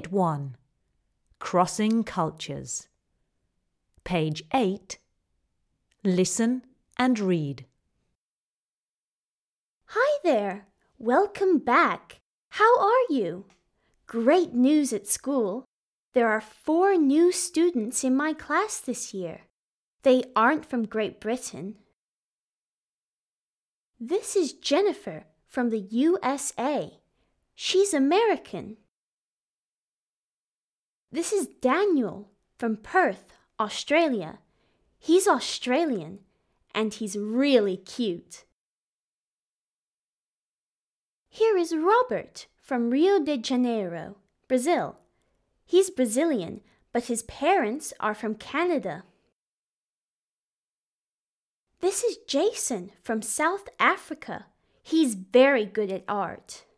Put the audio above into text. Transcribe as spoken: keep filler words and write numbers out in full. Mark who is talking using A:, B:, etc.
A: Unit one. Crossing Cultures. Page eight. Listen and read.
B: Hi there. Welcome back. How are you? Great news at school. There are four new students in my class this year. They aren't from Great Britain. This is Jennifer from the U S A. She's American. This is Daniel from Perth, Australia. He's Australian, and he's really cute. Here is Robert from Rio de Janeiro, Brazil. He's Brazilian, but his parents are from Canada. This is Jason from South Africa. He's very good at art.